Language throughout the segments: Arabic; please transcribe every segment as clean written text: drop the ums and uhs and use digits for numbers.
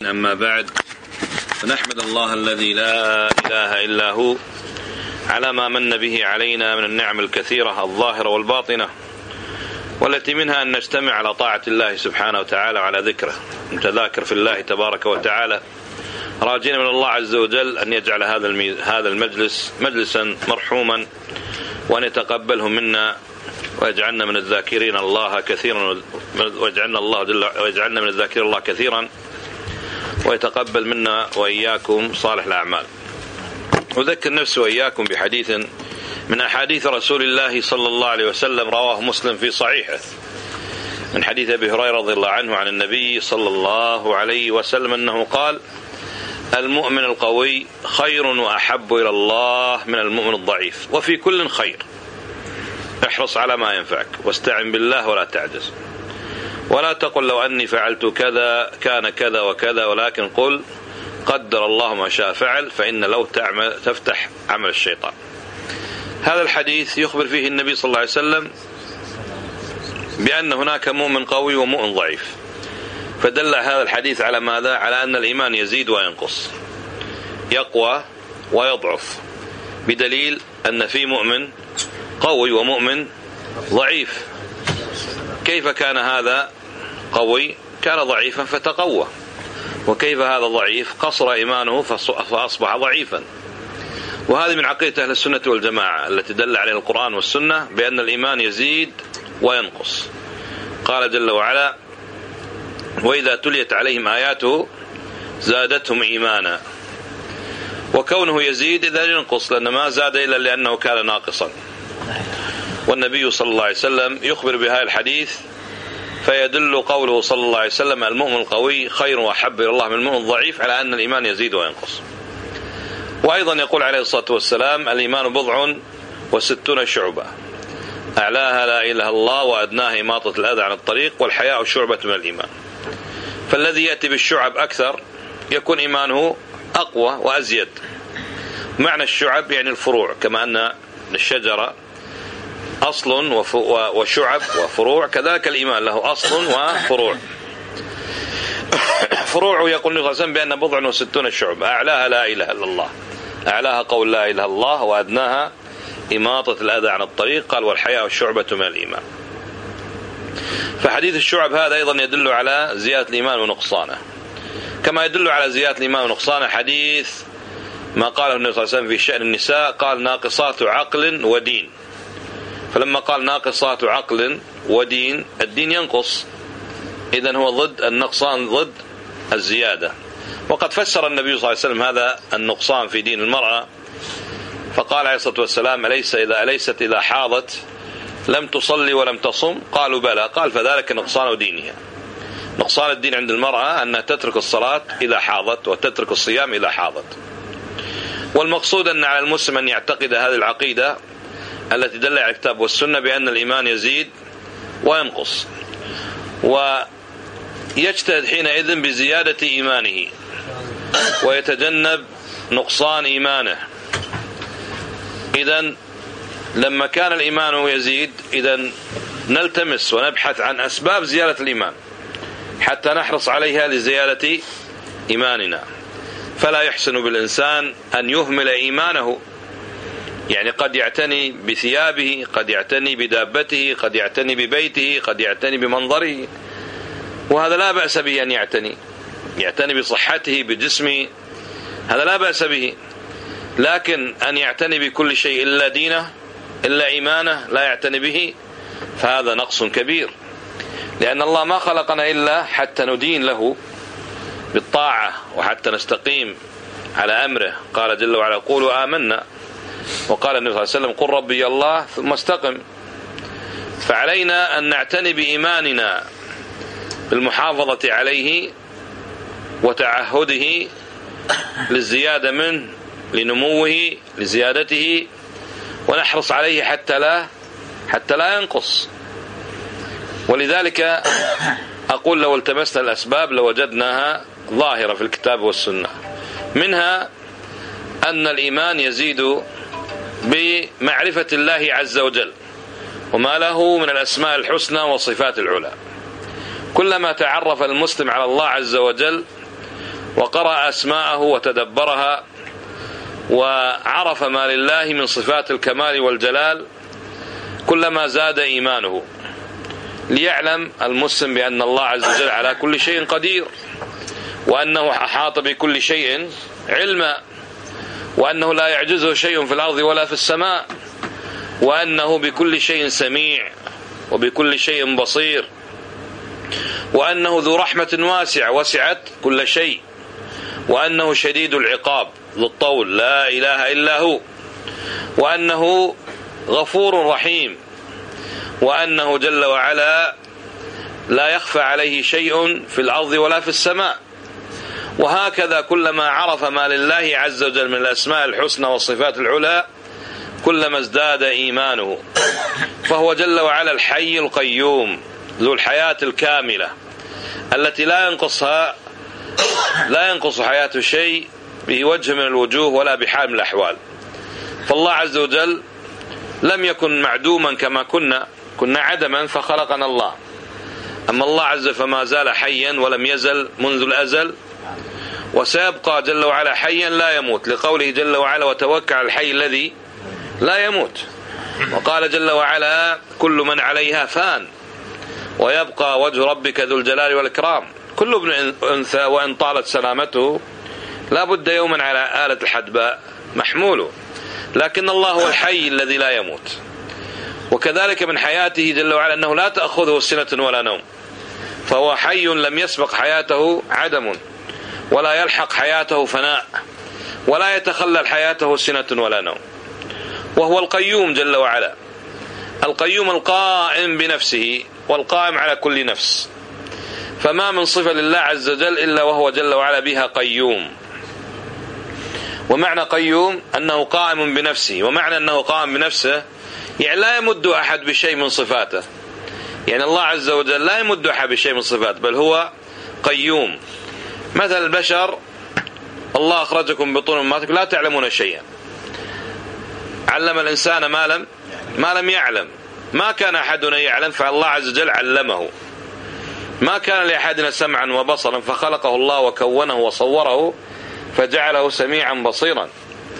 أما بعد، فنحمد الله الذي لا إله إلا هو على ما من به علينا من النعم الكثيرة الظاهرة والباطنة، والتي منها أن نجتمع على طاعة الله سبحانه وتعالى وعلى ذكره، نتذاكر في الله تبارك وتعالى، راجين من الله عز وجل أن يجعل هذا المجلس مجلسا مرحوما، وأن يتقبله منا ويجعلنا من الذاكرين الله كثيرا، ويجعلنا من الذاكرين الله كثيرا، ويتقبل منا وإياكم صالح الأعمال. أذكر نفسي وإياكم بحديث من أحاديث رسول الله صلى الله عليه وسلم، رواه مسلم في صحيحه، من حديث أبي هريرة رضي الله عنه عن النبي صلى الله عليه وسلم أنه قال: المؤمن القوي خير وأحب إلى الله من المؤمن الضعيف، وفي كل خير، احرص على ما ينفعك واستعن بالله ولا تعجز، ولا تقل لو أني فعلت كذا كان كذا وكذا، ولكن قل قدر الله ما شاء فعل، فإن لو تفتح عمل الشيطان. هذا الحديث يخبر فيه النبي صلى الله عليه وسلم بأن هناك مؤمن قوي ومؤمن ضعيف، فدل هذا الحديث على ماذا؟ على أن الإيمان يزيد وينقص، يقوى ويضعف، بدليل أن في مؤمن قوي ومؤمن ضعيف. كيف كان هذا قوي؟ كان ضعيفا فتقوى، وكيف هذا ضعيف؟ قصر إيمانه فأصبح ضعيفا. وهذه من عقيدة أهل السنة والجماعة التي دل عليها القرآن والسنة، بأن الإيمان يزيد وينقص. قال جل وعلا: وإذا تليت عليهم آياته زادتهم إيمانا. وكونه يزيد إذا ينقص، لأن ما زاد إلا لأنه كان ناقصا. والنبي صلى الله عليه وسلم يخبر بهذا الحديث، فيدل قوله صلى الله عليه وسلم: المؤمن القوي خير وأحب إلى الله من المؤمن الضعيف، على أن الإيمان يزيد وينقص. وأيضا يقول عليه الصلاة والسلام: الإيمان 64 شعبة، أعلاها لا إله إلا الله، وأدناها إماطة الأذى عن الطريق، والحياء شعبة من الإيمان. فالذي يأتي بالشعب أكثر يكون إيمانه أقوى وأزيد. معنى الشعب يعني الفروع، كما أن الشجرة أصل وشعب وفروع، كذلك الإيمان له أصل وفروع. فروعه يقول النبي صلى الله عليه وسلم بأن 64 شعبة، أعلاها لا إله إلا الله، أعلاها قول لا إله إلا الله، وأدناها إماطة الأذى عن الطريق، قال والحياء شعبة من الإيمان. فحديث الشعب هذا أيضا يدل على زيادة الإيمان ونقصانه، كما يدل على زيادة الإيمان ونقصانه حديث ما قاله النبي صلى الله عليه وسلم في شأن النساء، قال ناقصات عقل ودين. فلما قال ناقصات عقل ودين، الدين ينقص، إذن هو ضد النقصان، ضد الزيادة. وقد فسر النبي صلى الله عليه وسلم هذا النقصان في دين المرأة، فقال عليه الصلاة والسلام: أليست إذا حاضت لم تصلي ولم تصم؟ قالوا بلى، قال فذلك نقصان دينها. نقصان الدين عند المرأة أنها تترك الصلاة إذا حاضت، وتترك الصيام إذا حاضت. والمقصود أن على المسلم أن يعتقد هذه العقيدة التي دل على الكتاب والسنة، بأن الإيمان يزيد وينقص، ويجتهد حينئذ بزيادة إيمانه، ويتجنب نقصان إيمانه. إذن لما كان الإيمان يزيد، إذن نلتمس ونبحث عن أسباب زيادة الإيمان حتى نحرص عليها لزيادة إيماننا. فلا يحسن بالإنسان أن يهمل إيمانه، يعني قد يعتني بثيابه، قد يعتني بدابته، قد يعتني ببيته، قد يعتني بمنظره، وهذا لا بأس به أن يعتني بصحته بجسمه، هذا لا بأس به. لكن أن يعتني بكل شيء إلا دينه إلا إيمانه لا يعتني به، فهذا نقص كبير، لأن الله ما خلقنا إلا حتى ندين له بالطاعة، وحتى نستقيم على أمره. قال جل وعلا: قولوا آمنا، وقال النبي صلى الله عليه وسلم: قل ربي الله ثم استقم. فعلينا أن نعتني بإيماننا بالمحافظة عليه وتعهده للزيادة منه، لنموه، لزيادته، ونحرص عليه حتى لا ينقص. ولذلك أقول لو التمسنا الأسباب لوجدناها ظاهرة في الكتاب والسنة. منها أن الإيمان يزيد بمعرفة الله عز وجل وما له من الأسماء الحسنى والصفات العلى. كلما تعرف المسلم على الله عز وجل وقرأ أسماءه وتدبرها وعرف ما لله من صفات الكمال والجلال كلما زاد إيمانه، ليعلم المسلم بأن الله عز وجل على كل شيء قدير، وأنه أحاط بكل شيء علما، وأنه لا يعجزه شيء في الأرض ولا في السماء، وأنه بكل شيء سميع وبكل شيء بصير، وأنه ذو رحمة واسعة وسعت كل شيء، وأنه شديد العقاب ذو الطول لا إله إلا هو، وأنه غفور رحيم، وأنه جل وعلا لا يخفى عليه شيء في الأرض ولا في السماء. وهكذا كلما عرف ما لله عز وجل من الأسماء الحسنى والصفات العلى كلما ازداد إيمانه. فهو جل وعلا الحي القيوم ذو الحياة الكاملة التي لا ينقص حياته شيء بوجه من الوجوه ولا بحال من الأحوال. فالله عز وجل لم يكن معدوما كما كنا عدما فخلقنا الله، أما الله عز وجل فما زال حيا ولم يزل منذ الأزل، وسيبقى جل وعلا حيا لا يموت، لقوله جل وعلا وتوكل على الحي الذي لا يموت. وقال جل وعلا كل من عليها فان ويبقى وجه ربك ذو الجلال والإكرام. كل ابن أنثى وإن طالت سلامته لا بد يوما على آلة الحدباء محموله، لكن الله هو الحي الذي لا يموت. وكذلك من حياته جل وعلا أنه لا تأخذه سنة ولا نوم، فهو حي لم يسبق حياته عدم، ولا يلحق حياته فناء، ولا يتخلل حياته سنة ولا نوم. وهو القيوم جل وعلا، القيوم القائم بنفسه والقائم على كل نفس، فما من صفة لله عز وجل إلا وهو جل وعلا بها قيوم. ومعنى قيوم أنه قائم بنفسه، ومعنى أنه قائم بنفسه يعني لا يمد أحد بشيء من صفاته، يعني الله عز وجل لا يمد أحد بشيء من صفاته، بل هو قيوم. مثل البشر الله أخرجكم بطون أمهاتكم لا تعلمون شيئا، علم الإنسان ما لم يعلم، ما كان أحدنا يعلم فالله عز وجل علمه، ما كان لأحدنا سمعا وبصرا فخلقه الله وكونه وصوره فجعله سميعا بصيرا.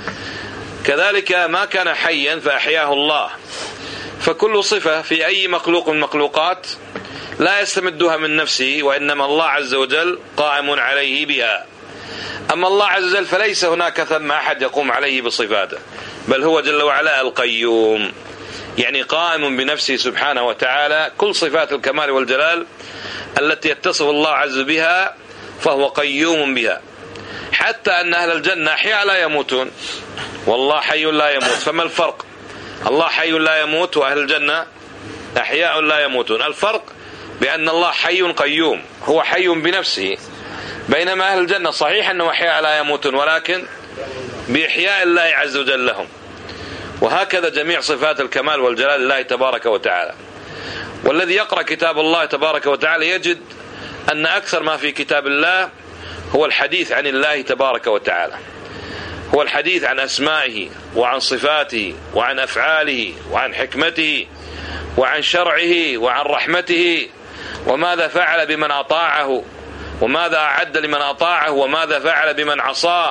كذلك ما كان حيا فأحياه الله. فكل صفة في أي مخلوق من المخلوقات لا يستمدها من نفسه، وإنما الله عز وجل قائم عليه بها. أما الله عز وجل فليس هناك ثم أحد يقوم عليه بصفاته، بل هو جل وعلا القيوم، يعني قائم بنفسه سبحانه وتعالى كل صفات الكمال والجلال التي يتصف الله عز بها، فهو قيوم بها. حتى أن أهل الجنة أحياء لا يموتون والله حي لا يموت، فما الفرق؟ الله حي لا يموت وأهل الجنة أحياء لا يموتون. الفرق بأن الله حي قيوم، هو حي بنفسه، بينما أهل الجنة صحيح أنه أحياء لا يموتون ولكن بإحياء الله عز وجل لهم. وهكذا جميع صفات الكمال والجلال لله تبارك وتعالى. والذي يقرأ كتاب الله تبارك وتعالى يجد أن أكثر ما في كتاب الله هو الحديث عن الله تبارك وتعالى، هو الحديث عن أسمائه وعن صفاته وعن أفعاله وعن حكمته وعن شرعه وعن رحمته، وماذا فعل بمن أطاعه، وماذا أعد لمن أطاعه، وماذا فعل بمن عصاه.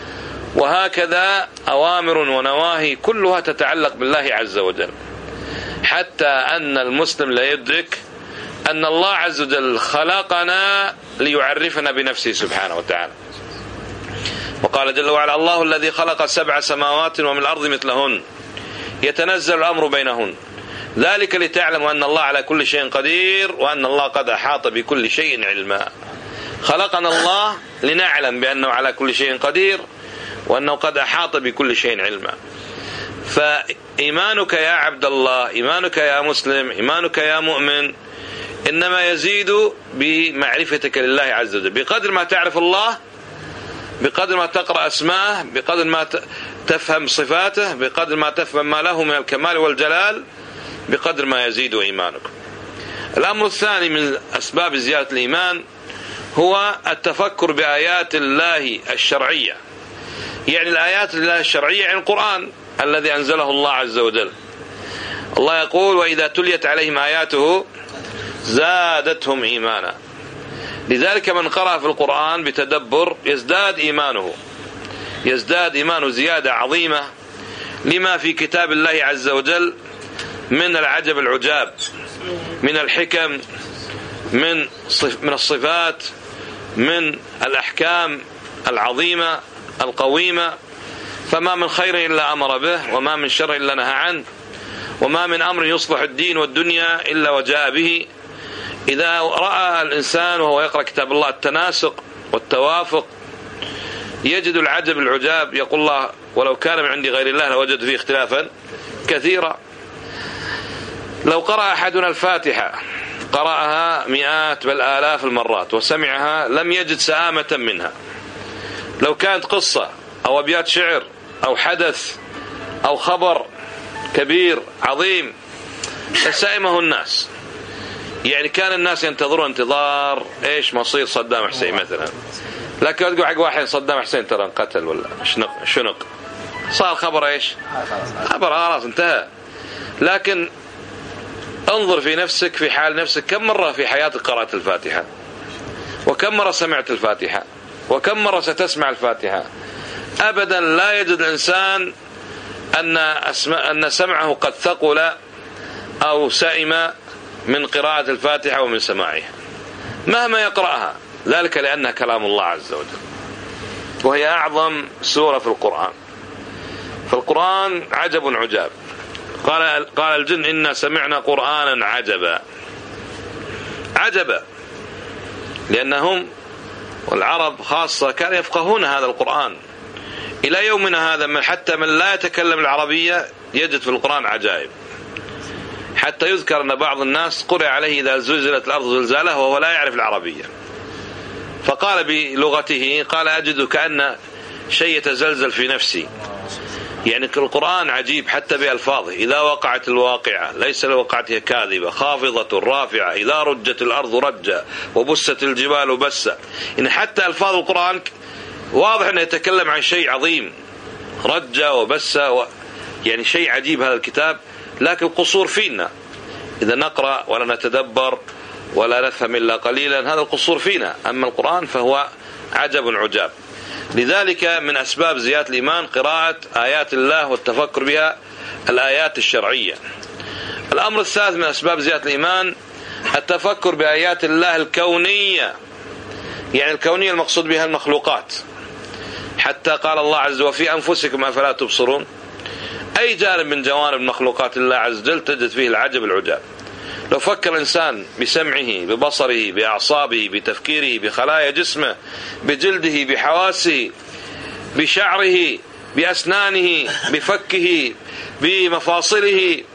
وهكذا أوامر ونواهي كلها تتعلق بالله عز وجل، حتى أن المسلم لا يدرك أن الله عز وجل خلقنا ليعرفنا بنفسه سبحانه وتعالى. وقال جل وعلا الله الذي خلق 7 سماوات ومن الأرض مثلهن يتنزل الأمر بينهن ذلك لتعلموا أن الله على كل شيء قدير وأن الله قد أحاط بكل شيء علما. خلقنا الله لنعلم بأنه على كل شيء قدير وأنه قد أحاط بكل شيء علما. فإيمانك يا عبد الله، إيمانك يا مسلم، إيمانك يا مؤمن إنما يزيد بمعرفتك لله عز وجل. بقدر ما تعرف الله، بقدر ما تقرأ أسماءه، بقدر ما تفهم صفاته، بقدر ما تفهم ما له من الكمال والجلال، بقدر ما يزيد إيمانك. الأمر الثاني من أسباب زيادة الإيمان هو التفكر بآيات الله الشرعية، يعني الآيات الله الشرعية يعني القرآن الذي أنزله الله عز وجل. الله يقول وإذا تليت عليهم آياته زادتهم إيمانا. لذلك من قرأ في القرآن بتدبر يزداد إيمانه زيادة عظيمة لما في كتاب الله عز وجل من العجب العجاب، من الحكم، من الصفات، من الأحكام العظيمة القويمة. فما من خير إلا أمر به، وما من شر إلا نهى عنه، وما من أمر يصلح الدين والدنيا إلا وجاء به. إذا رأى الإنسان وهو يقرأ كتاب الله التناسق والتوافق يجد العجب العجاب، يقول الله ولو كان من عند غير الله لوجد فيه اختلافا كثيرا. لو قرأ أحدنا الفاتحة قرأها مئات بل آلاف المرات وسمعها لم يجد سآمة منها. لو كانت قصة أو أبيات شعر أو حدث أو خبر كبير عظيم لسائمه الناس. يعني كان الناس ينتظرون انتظار إيش مصير صدام حسين مثلا، لكن تقول حق واحد صدام حسين ترى انقتل ولا شنق، صار خبر إيش، خبر خلاص انتهى. لكن انظر في نفسك، في حال نفسك، كم مرة في حياتك قرأت الفاتحة، وكم مرة سمعت الفاتحة، وكم مرة ستسمع الفاتحة. أبدا لا يجد الإنسان أن سمعه قد ثقل أو سئم من قراءة الفاتحة ومن سماعها مهما يقرأها، ذلك لأنها كلام الله عز وجل، وهي أعظم سورة في القرآن. فالقرآن عجب عجاب. قال الجن إنا سمعنا قرآنا عجبا، لأنهم والعرب خاصة كانوا يفقهون هذا القرآن. إلى يومنا هذا حتى من لا يتكلم العربية يجد في القرآن عجائب، حتى يذكر أن بعض الناس قرأ عليه إذا زلزلت الأرض زلزالها وهو لا يعرف العربية، فقال بلغته قال أجد كأن شيء يتزلزل في نفسي. يعني القرآن عجيب حتى بألفاظه. إذا وقعت الواقعة ليس لوقعتها كاذبة خافضة رافعة، إذا رجت الأرض رجا وبست الجبال بسا. إن حتى ألفاظ القرآن واضح أنه يتكلم عن شيء عظيم، رجا وبسا يعني شيء عجيب هذا الكتاب. لكن القصور فينا إذا نقرأ ولا نتدبر ولا نفهم إلا قليلا، هذا القصور فينا. أما القرآن فهو عجب عجاب. لذلك من أسباب زيادة الإيمان قراءة آيات الله والتفكر بها، الآيات الشرعية. الأمر الثالث من أسباب زيادة الإيمان التفكر بآيات الله الكونية. يعني الكونية المقصود بها المخلوقات، حتى قال الله عز وجل وفي أنفسكم أفلا تبصرون. أي جانب من جوانب مخلوقات الله عز وجل تجد فيه العجب العجاب. لو فكر الإنسان بسمعه ببصره بأعصابه بتفكيره بخلايا جسمه بجلده بحواسه بشعره بأسنانه بفكه بمفاصله،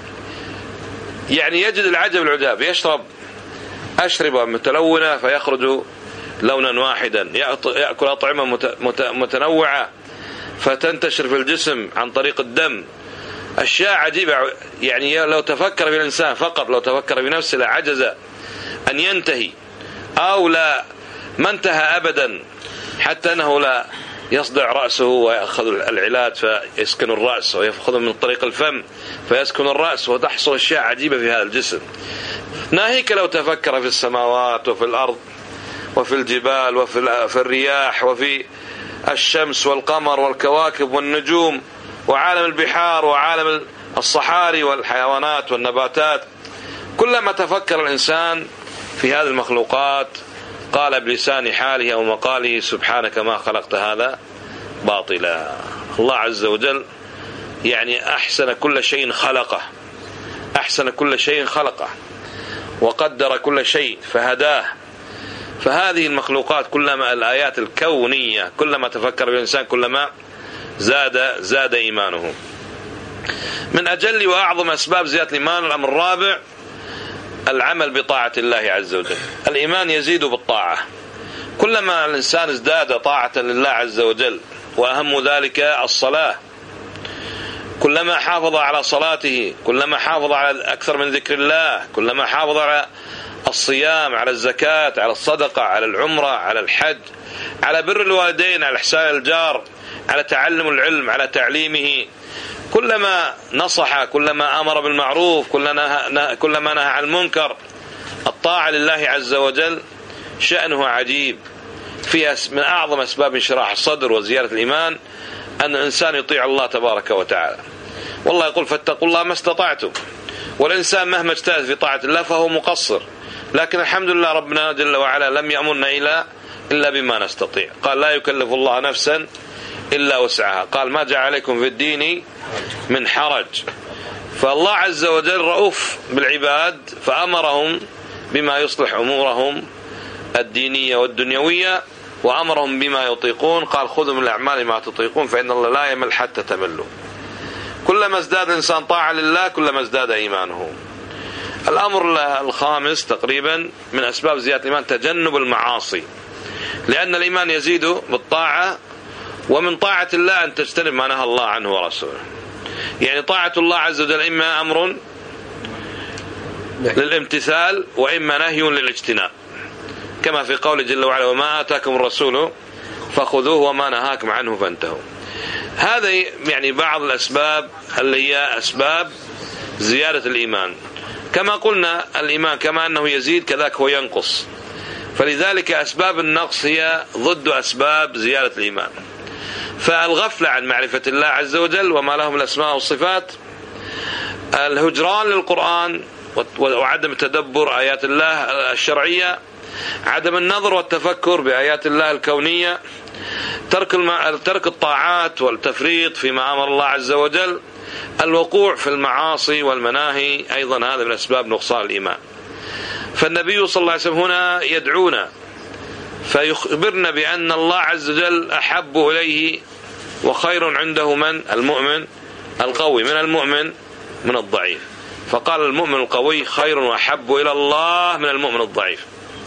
يعني يجد العجب العجاب. يشرب أشربة متلونة فيخرج لونا واحدا، يأكل أطعمة متنوعة فتنتشر في الجسم عن طريق الدم. أشياء عجيبة. يعني لو تفكر في الإنسان فقط، لو تفكر في نفسه لعجز أن ينتهي، أو لا ما انتهى أبدا، حتى أنه لا يصدع رأسه ويأخذ العلاج فيسكن الرأس، ويأخذه من طريق الفم فيسكن الرأس، وتحصل أشياء عجيبة في هذا الجسم. ناهيك لو تفكر في السماوات وفي الأرض وفي الجبال وفي الرياح وفي الشمس والقمر والكواكب والنجوم وعالم البحار وعالم الصحاري والحيوانات والنباتات. كلما تفكر الإنسان في هذه المخلوقات قال بلسان حاله أو مقاله سبحانك ما خلقت هذا باطلا. الله عز وجل يعني أحسن كل شيء خلقه، أحسن كل شيء خلقه وقدر كل شيء فهداه. فهذه المخلوقات كلما الآيات الكونية كلما تفكر الإنسان كلما زاد إيمانه. من أجل وأعظم أسباب زيادة الإيمان الأمر الرابع العمل بطاعة الله عز وجل. الإيمان يزيد بالطاعة. كلما الإنسان ازداد طاعة لله عز وجل، وأهم ذلك الصلاة، كلما حافظ على صلاته، كلما حافظ على أكثر من ذكر الله، كلما حافظ على الصيام، على الزكاة، على الصدقة، على العمرة، على الحج، على بر الوالدين، على إحسان الجار، على تعلم العلم، على تعليمه، كلما نصح، كلما أمر بالمعروف، كلما نهى عن المنكر. الطاعة لله عز وجل شأنه عجيب، فيها من أعظم أسباب انشراح الصدر وزيادة الإيمان أن الإنسان يطيع الله تبارك وتعالى. والله يقول فاتقوا الله ما استطعتم، والإنسان مهما اجتهد في طاعة الله فهو مقصر، لكن الحمد لله ربنا جل وعلا لم يأمرنا إلا بما نستطيع. قال لا يكلف الله نفسا إلا وسعها، قال ما جعل عليكم في الدين من حرج. فالله عز وجل رؤوف بالعباد، فأمرهم بما يصلح أمورهم الدينية والدنيوية، وأمرهم بما يطيقون. قال خذوا من الأعمال ما تطيقون فإن الله لا يمل حتى تملوا. كلما ازداد الإنسان طاعة لله كلما ازداد إيمانه. الأمر الخامس تقريبا من أسباب زيادة الإيمان تجنب المعاصي، لأن الإيمان يزيد بالطاعة، ومن طاعة الله أن تجتنب ما نهى الله عنه ورسوله. يعني طاعة الله عز وجل إما أمر للامتثال وإما نهي للاجتناب، كما في قوله جل وعلا وما آتاكم الرسول فخذوه وما نهاكم عنه فانتهوا. هذا يعني بعض الأسباب اللي هي أسباب زيادة الإيمان. كما قلنا الإيمان كما أنه يزيد كذلك هو ينقص، فلذلك أسباب النقص هي ضد أسباب زيادة الإيمان. فالغفلة عن معرفة الله عز وجل وما له من الأسماء والصفات، الهجران للقرآن وعدم تدبر آيات الله الشرعية، عدم النظر والتفكر بآيات الله الكونية، ترك الطاعات والتفريط فيما أمر الله عز وجل، الوقوع في المعاصي والمناهي، أيضا هذا من أسباب نقصان الإيمان. فالنبي صلى الله عليه وسلم هنا يدعونا فيخبرنا بأن الله عز وجل أحب إليه وخير عنده من المؤمن القوي من المؤمن من الضعيف. فقال المؤمن القوي خير وأحب إلى الله من المؤمن الضعيف.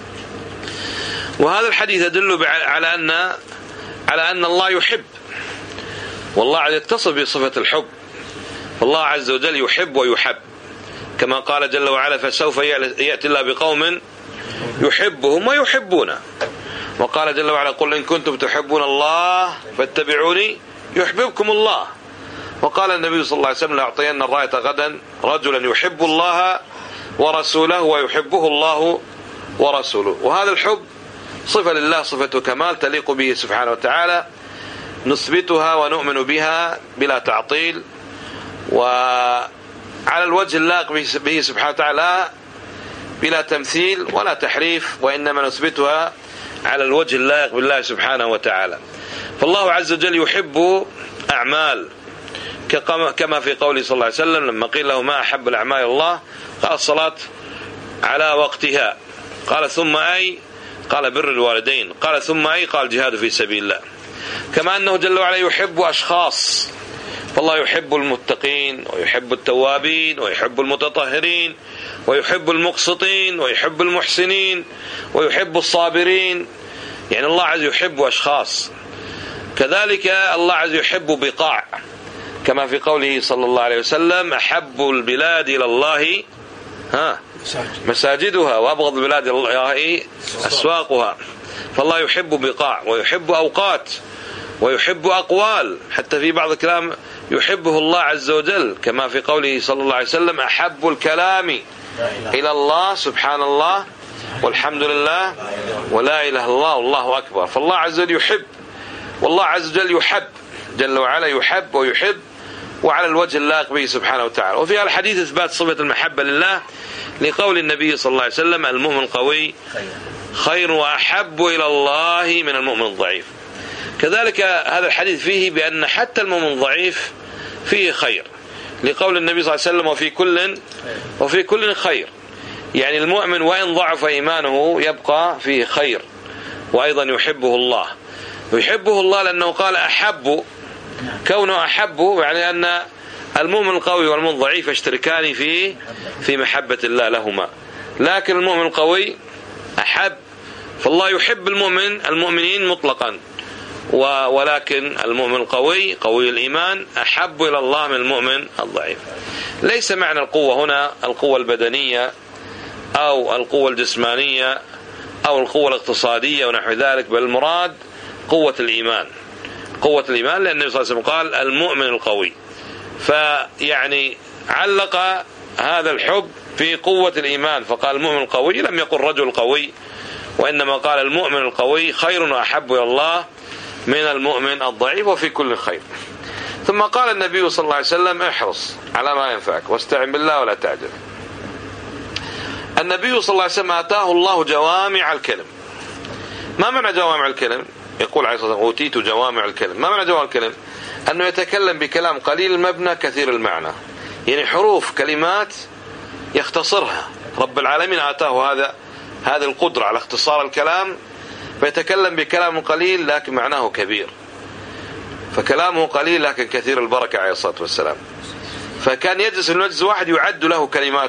وهذا الحديث يدل على أن الله يحب، والله يتصف بصفة الحب، فالله عز وجل يحب ويحب، كما قال جل وعلا فسوف يأتي الله بقوم يحبهم ويحبونه. وقال جل وعلا قل إن كنتم تحبون الله فاتبعوني يحببكم الله. وقال النبي صلى الله عليه وسلم لأعطين الراية غدا رجلا يحب الله ورسوله ويحبه الله ورسوله. وهذا الحب صفة لله، صفة كمال تليق به سبحانه وتعالى، نثبتها ونؤمن بها بلا تعطيل وعلى الوجه اللائق به سبحانه وتعالى بلا تمثيل ولا تحريف، وإنما نثبتها على الوجه اللائق بالله سبحانه وتعالى. فالله عز وجل يحب أعمال، كما في قوله صلى الله عليه وسلم لما قيل له ما أحب الأعمال الله قال الصلاة على وقتها، قال ثم أي؟ قال بر الوالدين، قال ثم أي؟ قال جهاد في سبيل الله. كما أنه جل وعلا يحب أشخاص، فالله يحب المتقين ويحب التوابين ويحب المتطهرين ويحب المقسطين ويحب المحسنين ويحب الصابرين. يعني الله عز يحب أشخاص. كذلك الله عز يحب بقاع، كما في قوله صلى الله عليه وسلم أحب البلاد إلى الله مساجدها وأبغض البلاد إلى الله أسواقها. فالله يحب بقاع ويحب أوقات ويحب أقوال، حتى في بعض الكلام يحبه الله عز وجل، كما في قوله صلى الله عليه وسلم أحب الكلام إلى الله سبحان الله والحمد لله ولا إله إلا الله والله أكبر. فالله عز وجل يحب، والله عز وجل يحب جل وعلا، يحب ويحب وعلى الوجه اللائق به سبحانه وتعالى. وفي الحديث إثبات صفة المحبة لله لقول النبي صلى الله عليه وسلم المؤمن القوي خير وأحب إلى الله من المؤمن الضعيف. كذلك هذا الحديث فيه بأن حتى المؤمن الضعيف فيه خير، لقول النبي صلى الله عليه وسلم وفي كل خير. يعني المؤمن وإن ضعف إيمانه يبقى فيه خير، وأيضا يحبه الله. ويحبه الله لأنه قال أحب، كونه أحب يعني أن المؤمن القوي والمؤمن الضعيف يشتركان في محبة الله لهما، لكن المؤمن القوي أحب. فالله يحب المؤمنين مطلقا، ولكن المؤمن القوي قوي الإيمان أحب إلى الله من المؤمن الضعيف. ليس معنى القوة هنا القوة البدنية أو القوة الجسمانية أو القوة الاقتصادية ونحو ذلك، بل المراد قوة الإيمان، قوة الإيمان، لأن النبي صلى الله عليه وسلم قال المؤمن القوي. فيعني علق هذا الحب في قوة الإيمان، فقال المؤمن القوي، لم يقل رجل قوي وإنما قال المؤمن القوي خير وأحب إلى الله من المؤمن الضعيف وفي كل خير. ثم قال النبي صلى الله عليه وسلم احرص على ما ينفعك واستعن بالله ولا تعجل. النبي صلى الله عليه وسلم آتاه الله جوامع الكلم. ما معنى جوامع الكلم؟ يقول عليه الصلاة والسلام أوتيت جوامع الكلم. ما معنى جوامع الكلم؟ أنه يتكلم بكلام قليل المبنى كثير المعنى، يعني حروف كلمات يختصرها. رب العالمين آتاه هذه القدرة على اختصار الكلام، فيتكلم بكلام قليل لكن معناه كبير، فكلامه قليل لكن كثير البركة عليه الصلاة والسلام. فكان يجلس المجلس واحد يعد له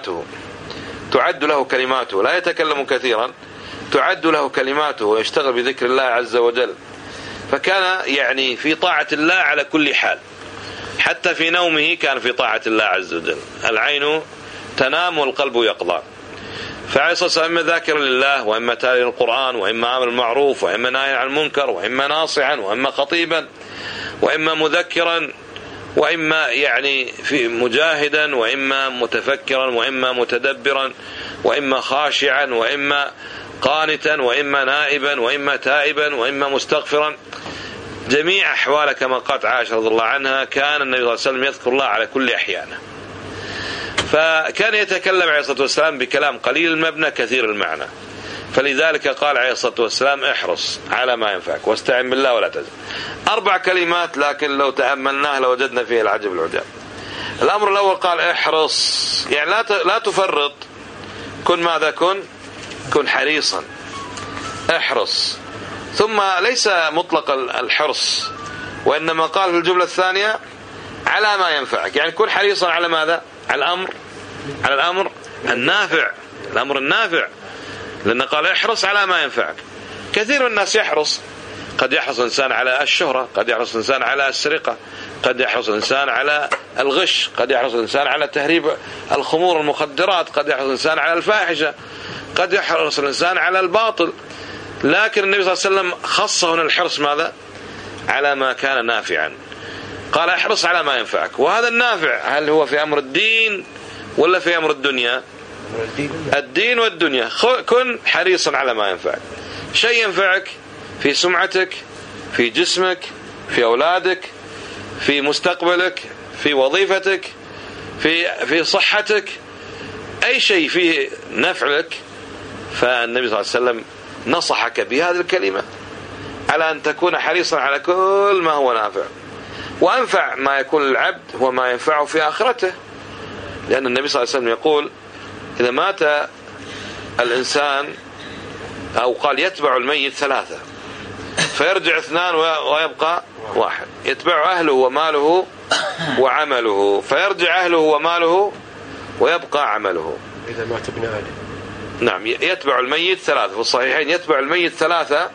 كلماته، لا يتكلم كثيرا، تعد له كلماته ويشتغل بذكر الله عز وجل. فكان يعني في طاعة الله على كل حال، حتى في نومه كان في طاعة الله عز وجل. العين تنام والقلب يقظان. فعليه الصلاة والسلام إما ذاكرا لله، وإما تاليا القرآن، وإما آمر بالمعروف، وإما ناهيا عن المنكر، وإما ناصحا، وإما خطيبا، وإما مذكرا، وإما يعني في مجاهدا، وإما متفكرا، وإما متدبرا، وإما خاشعا، وإما قانتا، وإما نائبا، وإما تائبا، وإما مستغفرا. جميع أحواله كما قالت عائشة رضي الله عنها كان النبي صلى الله عليه وسلم يذكر الله على كل أحيانه. فكان يتكلم عليه الصلاة والسلام بكلام قليل المبنى كثير المعنى، فلذلك قال عليه الصلاة والسلام احرص على ما ينفعك واستعن بالله ولا تجل. 4 كلمات لكن لو تأملناها لوجدنا فيه العجب العجاب. الأمر الأول قال احرص، يعني لا تفرط، كن ماذا كن حريصا، احرص. ثم ليس مطلق الحرص، وإنما قال في الجملة الثانية على ما ينفعك، يعني كن حريصا على ماذا؟ على الأمر النافع، الأمر النافع، لأن قال احرص على ما ينفعك. كثير من الناس يحرص، قد يحرص الإنسان على الشهرة، قد يحرص الإنسان على السرقة، قد يحرص الإنسان على الغش، قد يحرص الإنسان على تهريب الخمور المخدرات، قد يحرص الإنسان على الفاحشة، قد يحرص الإنسان على الباطل. لكن النبي صلى الله عليه وسلم خص هنا الحرص ماذا؟ على ما كان نافعا. قال احرص على ما ينفعك. وهذا النافع هل هو في أمر الدين ولا في أمر الدنيا؟ الدين والدنيا. كن حريصا على ما ينفعك. شيء ينفعك في سمعتك، في جسمك، في أولادك، في مستقبلك، في وظيفتك، في صحتك، أي شيء فيه نفع لك، فالنبي صلى الله عليه وسلم نصحك بهذه الكلمة على أن تكون حريصا على كل ما هو نافع. وأنفع ما يكون العبد هو ما ينفعه في آخرته، لأن النبي صلى الله عليه وسلم يقول إذا مات الإنسان، أو قال يتبع الميت 3 فيرجع 2 ويبقى 1، يتبع أهله وماله وعمله، فيرجع أهله وماله ويبقى عمله. إذا مات ابن آله، نعم، يتبع الميت 3 في الصحيحين، يتبع الميت 3،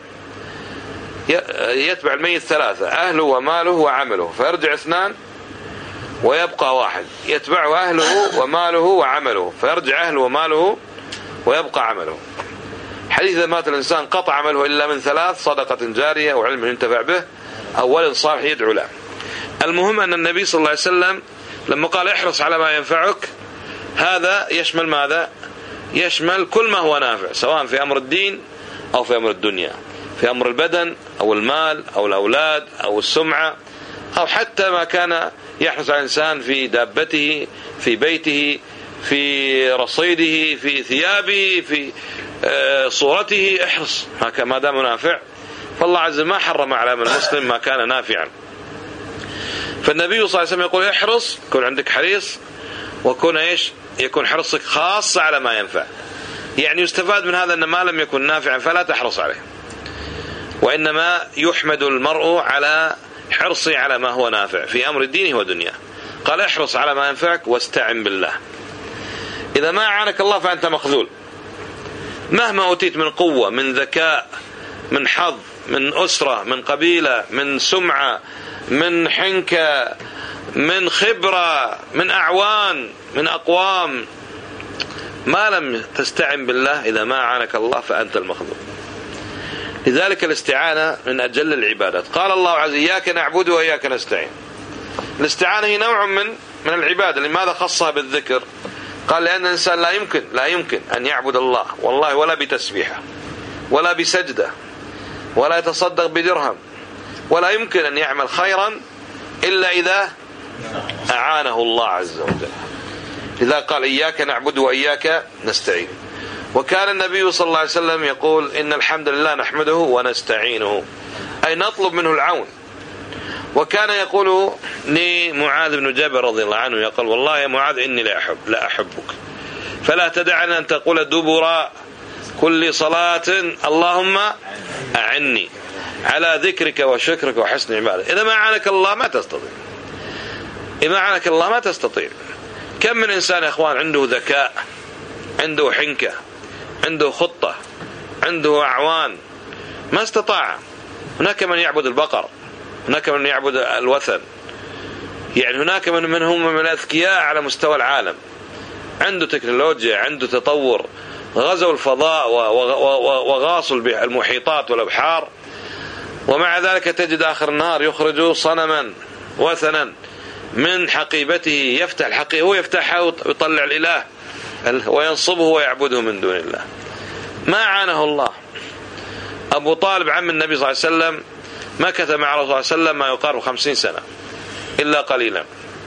يتبع الميت 3، أهله وماله وعمله، فيرجع 2 ويبقى 1، يتبع أهله وماله وعمله، فيرجع أهله وماله ويبقى عمله. حديث إذا مات الإنسان قطع عمله إلا من 3: صدقة جارية أو علم ينتفع به أو ولد صالح يدعو له. المهم أن النبي صلى الله عليه وسلم لما قال احرص على ما ينفعك، هذا يشمل ماذا؟ يشمل كل ما هو نافع، سواء في أمر الدين أو في أمر الدنيا، في أمر البدن أو المال أو الأولاد أو السمعة، أو حتى ما كان يحرص على الإنسان في دابته، في بيته، في رصيده، في ثيابه، في صورته، احرص ما دام نافع. فالله عز وجل ما حرم على من المسلم ما كان نافعا. فالنبي صلى الله عليه وسلم يقول احرص، كن عندك حريص، وكن ايش؟ يكون حرصك خاصة على ما ينفع. يعني يستفاد من هذا أن ما لم يكن نافعا فلا تحرص عليه، وإنما يحمد المرء على حرصه على ما هو نافع في أمر الدين ودنياه. قال احرص على ما ينفعك واستعن بالله. إذا ما أعانك الله فأنت مخذول، مهما أوتيت من قوة، من ذكاء، من حظ، من أسرة، من قبيلة، من سمعة، من حنكة، من خبرة، من أعوان، من أقوام، ما لم تستعن بالله، إذا ما أعانك الله فأنت المخذول. لذلك الاستعانة من أجل العبادات. قال الله عز وجل إياك نعبد وإياك نستعين. الاستعانة هي نوع من العبادة. لماذا خصها بالذكر؟ قال لأن الإنسان لا يمكن أن يعبد الله والله ولا بتسبيحه، ولا بسجدة ولا يتصدق بدرهم، ولا يمكن أن يعمل خيرا إلا إذا أعانه الله عز وجل. إذا قال إياك نعبد وإياك نستعين. وكان النبي صلى الله عليه وسلم يقول إن الحمد لله نحمده ونستعينه، أي نطلب منه العون. وكان يقول لمعاذ بن جبل رضي الله عنه، يقول والله يا معاذ إني لا أحبك، فلا تدعني أن تقول دبر كل صلاة اللهم أعني على ذكرك وشكرك وحسن عبادتك. إذا ما أعانك الله ما تستطيع، إذا أعانك الله ما تستطيع. كم من إنسان يا أخوان عنده ذكاء، عنده حنكة، عنده خطة، عنده أعوان، ما استطاع. هناك من يعبد البقر، هناك من يعبد الوثن، يعني هناك من هم من الأذكياء على مستوى العالم، عنده تكنولوجيا، عنده تطور، غزوا الفضاء وغاصوا المحيطات والأبحار، ومع ذلك تجد آخر النهار يخرج صنما وثنا من حقيبته، يفتح الحقيبة هو يفتحها ويطلع الإله وينصبه ويعبده من دون الله. ما عانه الله. أبو طالب عم النبي صلى الله عليه وسلم مكث مع رسول الله صلى الله عليه وسلم ما يقارب 50 سنة إلا قليلا،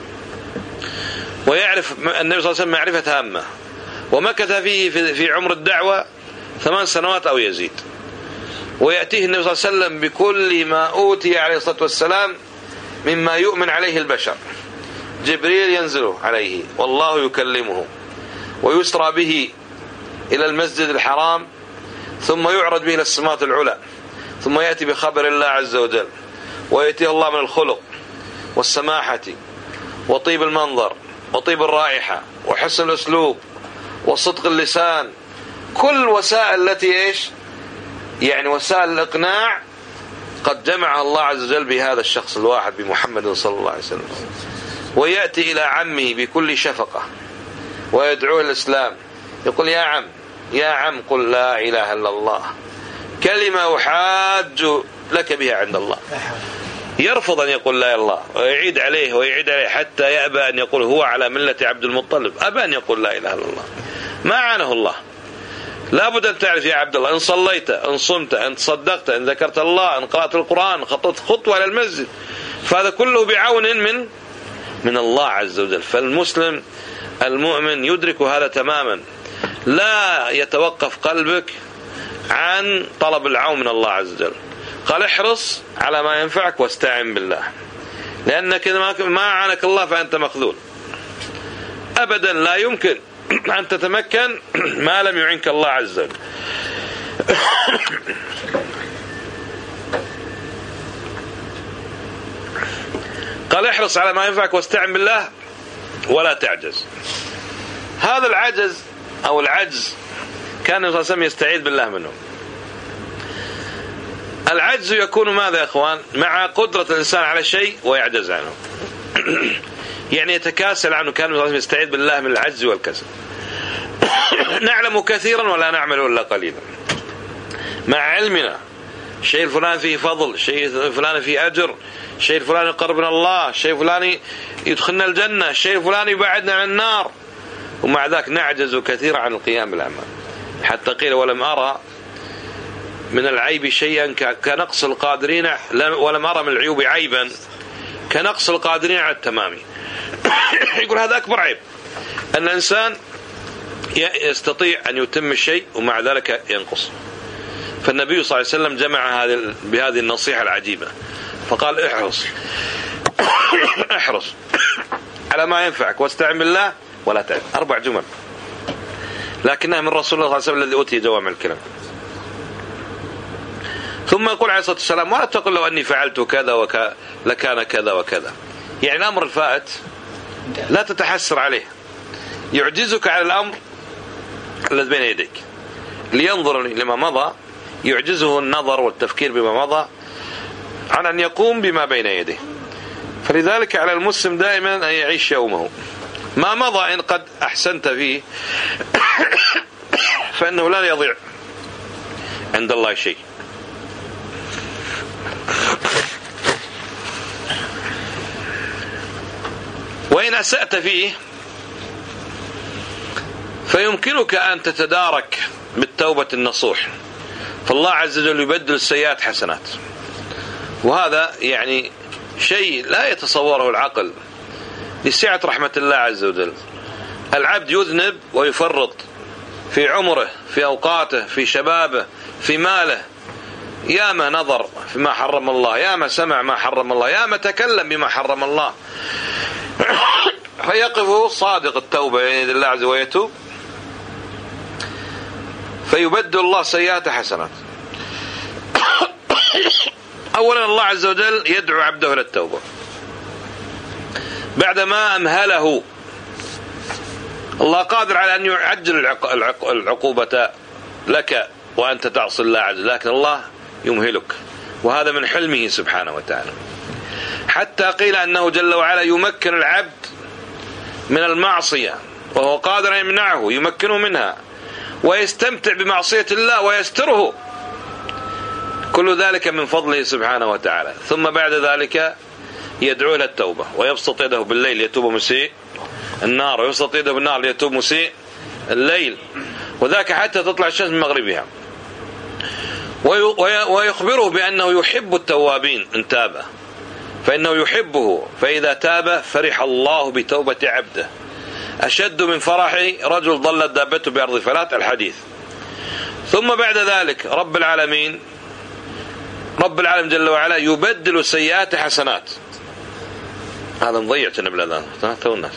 ويعرف النبي صلى الله عليه وسلم معرفة هامة، ومكث فيه في عمر الدعوة 8 سنوات أو يزيد. ويأتيه النبي صلى الله عليه وسلم بكل ما أوتي عليه الصلاة والسلام مما يؤمن عليه البشر. جبريل ينزل عليه والله يكلمه، ويسرى به إلى المسجد الحرام، ثم يعرض به إلى السماوات العلى، ثم يأتي بخبر الله عز وجل، ويأتيه الله من الخلق والسماحة وطيب المنظر وطيب الرائحة وحسن الأسلوب وصدق اللسان، كل وسائل التي يعني وسائل الإقناع قد جمعها الله عز وجل بهذا الشخص الواحد بمحمد صلى الله عليه وسلم. ويأتي إلى عمه بكل شفقة ويدعوه الإسلام، يقول يا عم قل لا إله إلا الله، كلمة أحاج لك بها عند الله. يرفض أن يقول لا إله إلا الله، ويعيد عليه حتى يأبى أن يقول هو على ملة عبد المطلب، أبى أن يقول لا إله إلا الله. ما عانه الله. لابد أن تعرف يا عبد الله، إن صليت، إن صمت، إن تصدقت، إن ذكرت الله، إن قرأت القرآن، خطت خطوة إلى المسجد، فهذا كله بعون من الله عز وجل. فالمسلم المؤمن يدرك هذا تماما. لا يتوقف قلبك عن طلب العون من الله عز وجل. قال احرص على ما ينفعك واستعن بالله، لأنك ما أعانك الله فأنت مخذول أبدا. لا يمكن أن تتمكن ما لم يعنك الله عز وجل. قال احرص على ما ينفعك واستعن بالله ولا تعجز. هذا العجز أو العجز كان النبي صلى الله عليه وسلم يستعيذ بالله منه. العجز يكون ماذا يا أخوان؟ مع قدرة الإنسان على شيء ويعجز عنه. يعني يتكاسل عنه. كان النبي صلى الله عليه وسلم يستعيذ بالله من العجز والكسل. نعلم كثيرا ولا نعمل إلا قليلا. مع علمنا شيء الفلاني فيه فضل، شيء الفلاني فيه أجر، شيء الفلاني يقربنا الله، شيء الفلاني يدخلنا الجنة، شيء الفلاني يبعدنا عن النار، ومع ذلك نعجز كثيرا عن القيام بالأعمال. حتى قيل ولم أرى من العيب شيئا كنقص القادرين، ولم أرى من العيوب عيبا كنقص القادرين على التمام. يقول هذا أكبر عيب، أن الإنسان يستطيع أن يتم الشيء ومع ذلك ينقص. فالنبي صلى الله عليه وسلم جمع بهذه النصيحة العجيبة، فقال احرص على ما ينفعك واستعن بالله ولا تعجز. 4 جمل لكنها من رسول الله صلى الله عليه وسلم الذي أوتي جوامع الكلام. ثم يقول عليه الصلاة والسلام ولا تقل لو أني فعلت كذا لكان كذا وكذا. يعني الأمر الفائت لا تتحسر عليه، يعجزك على الأمر الذي بين يديك. لينظر لما مضى، يعجزه النظر والتفكير بما مضى عن أن يقوم بما بين يديه. فلذلك على المسلم دائما أن يعيش يومه. ما مضى إن قد أحسنت فيه فإنه لا يضيع عند الله شيء. وإن أسأت فيه فيمكنك أن تتدارك بالتوبة النصوح. فالله عز وجل يبدل السيئات حسنات، وهذا يعني شيء لا يتصوره العقل لسعة رحمة الله عز وجل. العبد يذنب ويفرط في عمره، في أوقاته، في شبابه، في ماله، ياما نظر فيما حرم الله، ياما سمع ما حرم الله، ياما تكلم بما حرم الله، فيقف صادق التوبة يعني لله عز وجل ويتوب، فيبدل الله سيئات حسنات. أولا الله عز وجل يدعو عبده إلى التوبة بعدما أمهله. الله قادر على أن يعجل العقوبة لك وأنت تعصي الله عز وجل، لكن الله يمهلك، وهذا من حلمه سبحانه وتعالى. حتى قيل أنه جل وعلا يمكن العبد من المعصية وهو قادر أن يمنعه، يمكنه منها ويستمتع بمعصية الله ويستره، كل ذلك من فضله سبحانه وتعالى. ثم بعد ذلك يدعو إلى التوبة ويبسط يده بالليل ليتوب مسيء النار، ويبسط يده بالنار ليتوب مسيء الليل، وذاك حتى تطلع الشمس من مغربها. ويخبره بأنه يحب التوابين إن تاب، فإنه يحبه، فإذا تاب فرح الله بتوبة عبده أشد من فرح رجل ضلت دابته بأرض فلات، الحديث. ثم بعد ذلك رب العالمين جل وعلا يبدل السيئات حسنات. هذا مضيع جنب الأذان تو الناس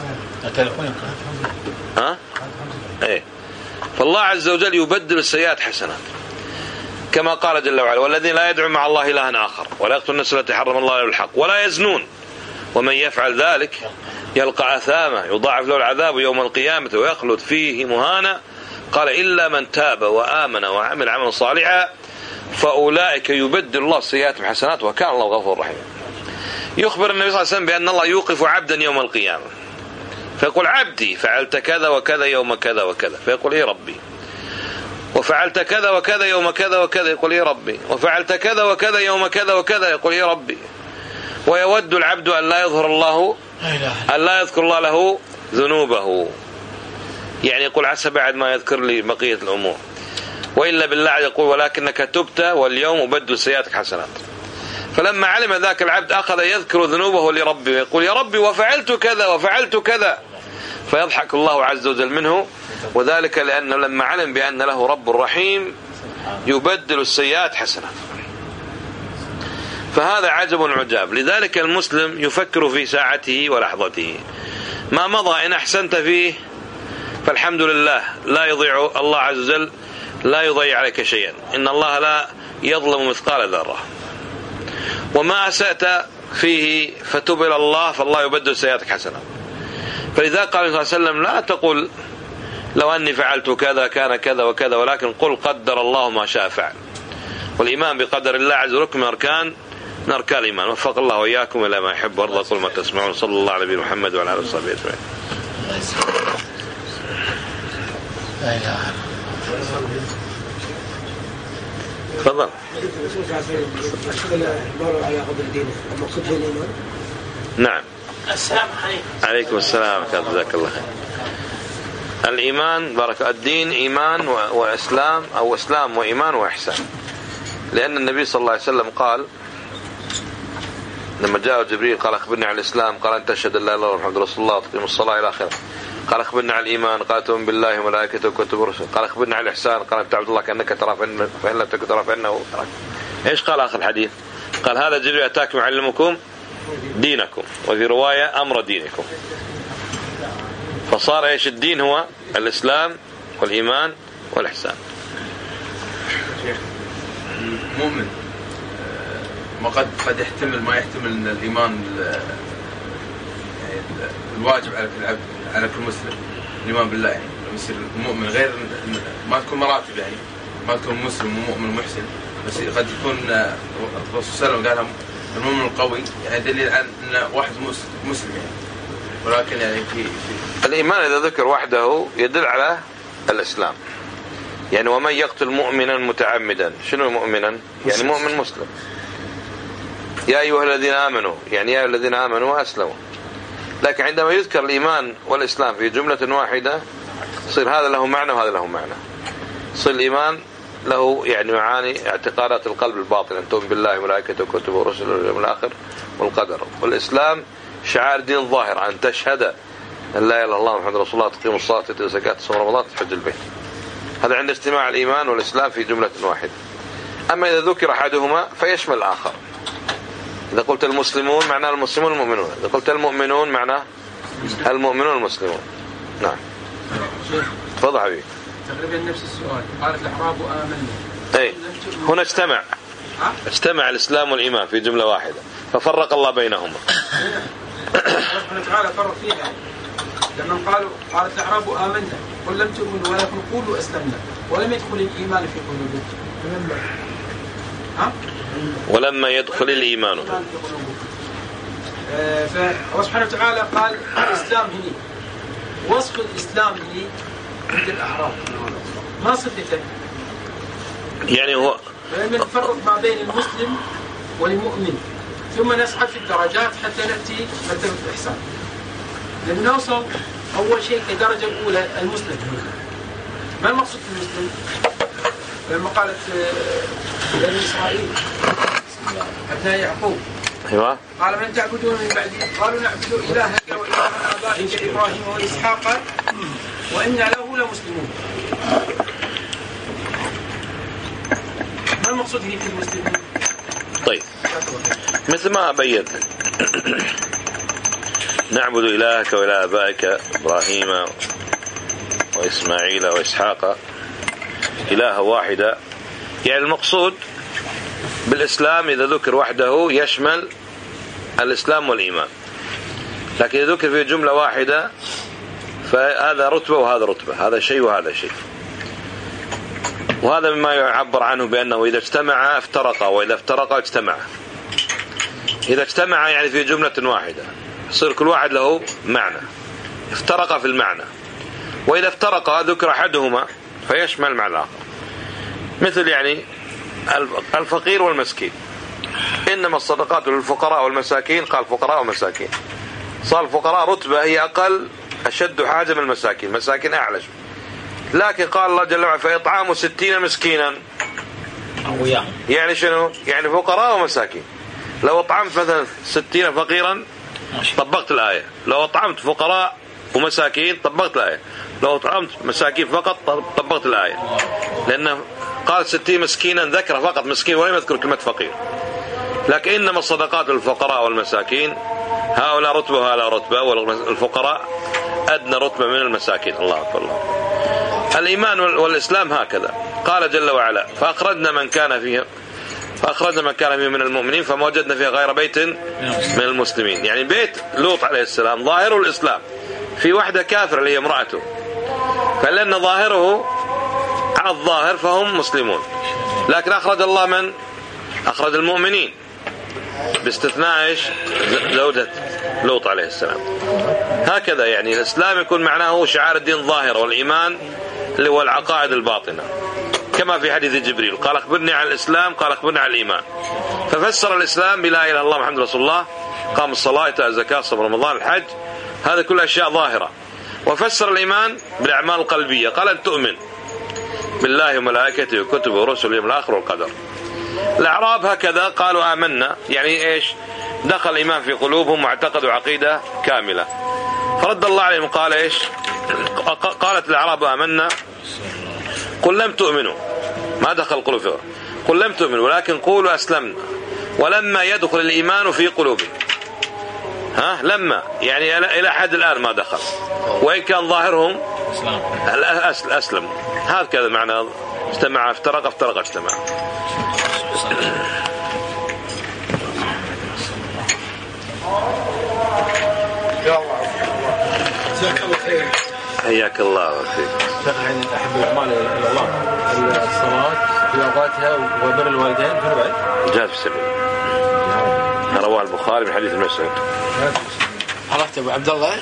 ايه. فالله عز وجل يبدل السيئات حسنات كما قال جل وعلا: والذين لا يدعون مع الله إلها آخر ولا يقتلون النفس التي حرم الله بالحق ولا يزنون ومن يفعل ذلك يلقى أثاما يضاعف له العذاب يوم القيامة ويخلد فيه مهانا. قال: إلا من تاب وآمن وعمل عملا صالحا فأولئك يبدل الله السيئات حسنات وكان الله غفور رحيم. يخبر النبي صلى الله عليه وسلم بأن الله يوقف عبدا يوم القيامة فيقول: عبدي فعلت كذا وكذا يوم كذا وكذا، فيقول: إيه ربي. وفعلت كذا وكذا يوم كذا وكذا، يقول: إيه ربي. وفعلت كذا وكذا يوم كذا وكذا، يقول: إيه ربي. ويود العبد أن لا يذكر الله له ذنوبه، يعني يقول: عسى بعد ما يذكر لي بقية الأمور. وإلا بالله يقول: ولكنك تبت واليوم أبدل سيئاتك حسنات. فلما علم ذاك العبد أخذ يذكر ذنوبه لربه ويقول: يا ربي وفعلت كذا وفعلت كذا، فيضحك الله عز وجل منه، وذلك لأنه لما علم بأن له رب رحيم يبدل السيئات حسنات. فهذا عجب عجاب. لذلك المسلم يفكر في ساعته ولحظته، ما مضى إن أحسنت فيه فالحمد لله، لا يضيع الله عز وجل، لا يضيع عليك شيئا، إن الله لا يظلم مثقال ذرة. وما أسأت فيه فتب إلى الله فالله يبدل سيئاتك حسنات. فلذا قال صلى الله عليه وسلم: لا تقل لو أني فعلت كذا كان كذا وكذا، ولكن قل قدر الله ما شاء فعل. والإيمان بقدر الله عز وجل ركن من أركان الإيمان. وفق الله وإياكم إلى ما يحب ويرضى. قل ما تسمعون. صلى الله على نبينا محمد وعلى آله وصحبه أجمعين. تفضل. نعم. عليكم السلام. جزاك الله خير. الإيمان بارك الدين إيمان وإسلام، أو إسلام وإيمان وإحسان. لأن النبي صلى الله عليه وسلم قال لما جاء جبريل قال: أخبرني عن الإسلام، قال: أن تشهد أن لا إله إلا الله محمد رسول الله وتقيم الصلاة إلى آخره. قال: أخبرني عن الإيمان، قال: تؤمن بالله وملائكته وكتبه ورسله. قال: أخبرني عن الإحسان، قال: تعبد الله كأنك تراه فإن لم تكن تراه فإنه تراك. إيش قال آخر الحديث؟ قال: هذا جبريل أتاكم يعلمكم دينكم، وفي رواية أمر دينكم. فصار إيش الدين؟ هو الإسلام والإيمان والإحسان. مؤمن ما قد يحتمل ما يحتمل ان الايمان الواجب على كل عبد، على كل مسلم، الايمان بالله، يعني يصير مؤمن غير ما تكون مراتب، يعني ما تكون مسلم ومؤمن ومحسن، بس قد يكون الرسول صلى الله عليه وسلم قال المؤمن القوي، يعني دليل على ان واحد مسلم يعني. ولكن يعني في الايمان اذا ذكر وحده يدل على الاسلام. يعني ومن يقتل مؤمنا متعمدا، شنو مؤمنا؟ يعني مؤمن مسلم. يا أيها الذين آمنوا، يعني يا الذين آمنوا وأسلموا. لكن عندما يذكر الإيمان والإسلام في جملة واحدة يصير هذا له معنى وهذا له معنى. يصير الإيمان له يعني معاني اعتقادات القلب الباطن، أن تؤمن بالله وملائكته وكتبه ورسله واليوم الآخر والقدر. والإسلام شعائر دين ظاهرة، أن تشهد أن لا إله إلا الله محمد رسول الله، تقيم الصلاة، تؤتي الزكاة، تصوم رمضان، تحج البيت. هذا عند اجتماع الإيمان والإسلام في جملة واحدة. أما إذا ذكر أحدهما فيشمل الآخر. إذا قلت المسلمون معناه المسلمون المؤمنون، إذا قلت المؤمنون معناه المؤمنون المسلمون. نعم. تفضل حبيبي. تقريبا نفس السؤال. قالت الأعراب آمنا. أي هنا اجتمع الإسلام والإيمان في جملة واحدة ففرق الله بينهما. سبحانه وتعالى فرق فيها لما قالت الأعراب آمنا قل لم تؤمنوا ولكن قولوا أسلمنا ولم يدخل الإيمان في قلوبكم. ولما يدخل الإيمان. فالله سبحانه وتعالى قال الإسلام هني، وصف الإسلام هني عند الأعراب ما صدته، يعني هو نفرق ما بين المسلم والمؤمن ثم نصعد في الدرجات حتى نأتي مرتبة الإحسان. لما نوصل أول شيء كدرجة الأولى المسلم. ما المقصود بالمسلم؟ لما قالت بني إسرائيل أبناء يعقوب أيوة. قال من تعبدون من بعدي؟ قالوا نعبد إلهك وإله آبائك إبراهيم وإسحاق وإنا له لمسلمون. ما المقصود هنا في المسلمين؟ طيب مثل ما بيّنت نعبد إلهك وإله آبائك إبراهيم وإسماعيل وإسحاق إله واحدة. يعني المقصود بالإسلام إذا ذكر وحده يشمل الإسلام والإيمان، لكن إذا ذكر في جملة واحدة فهذا رتبة وهذا رتبة، هذا شيء وهذا شيء. وهذا مما يعبر عنه بأنه إذا اجتمع افترقا وإذا افترقا اجتمع. إذا اجتمع يعني في جملة واحدة يصير كل واحد له معنى، افترق في المعنى. وإذا افترق ذكر أحدهما فيشمل مع الآخر. مثل يعني الفقير والمسكين، إنما الصدقات للفقراء والمساكين، قال فقراء ومساكين. صار الفقراء رتبة هي أقل أشد حاجة من المساكين، مساكين أعلى. لكن قال الله جل وعلا فإطعام 60 مسكينا، يعني شنو؟ يعني فقراء ومساكين. لو أطعمت مثلا 60 فقيرا طبقت الآية، لو أطعمت فقراء ومساكين طبقت الآية، لو أطعمت مساكين فقط طبقت الآية، لأنه قال 60 مسكينا ذكر فقط مسكين ولم يذكر كلمة فقير. لكن إنما الصدقات للفقراء والمساكين، هؤلاء رتبة وهؤلاء رتبة، والفقراء أدنى رتبة من المساكين. الله أكبر. الله. الإيمان والإسلام هكذا. قال جل وعلا فأخرجنا من كان فيه من المؤمنين فما وجدنا فيه غير بيت من المسلمين. يعني بيت لوط عليه السلام ظاهره الإسلام، في واحدة كافرة اللي هي امرأته، فلأن ظاهره على الظاهر فهم مسلمون. لكن أخرج الله من أخرج المؤمنين باستثناء إيش؟ زوجة لوط عليه السلام. هكذا يعني الإسلام يكون معناه شعائر الدين ظاهرة، والإيمان اللي هو العقائد الباطنة، كما في حديث جبريل قال أخبرني عن الإسلام، قال أخبرني عن الإيمان. ففسر الإسلام بلا إله إلا الله محمد رسول الله، قام الصلاة، إيتاء الزكاة، صوم رمضان، الحج، هذا كل أشياء ظاهرة. وفسر الإيمان بالأعمال القلبية، قال أن تؤمن بالله وملائكته وكتبه ورسله واليوم الآخر والقدر. الأعراب هكذا قالوا آمنا، يعني إيش؟ دخل الإيمان في قلوبهم واعتقدوا عقيدة كاملة. فرد الله عليهم قال إيش؟ قالت الأعراب آمنا قل لم تؤمنوا، ما دخل قلوبهم، قل لم تؤمنوا ولكن قولوا أسلمنا ولما يدخل الإيمان في قلوبهم. لما يعني إلى حد الآن ما دخل، وإن كان ظاهرهم أسلم. هكذا معنى اجتمع افترق افترق اجتمع. حياك الله وفيك. يعني أحب الأعمال إلى الله الصلاة في أوقاتها وبر الوالدين في بعد جاء في السبيل. رواه البخاري من حديث المسعود. عرفت أبو عبد الله؟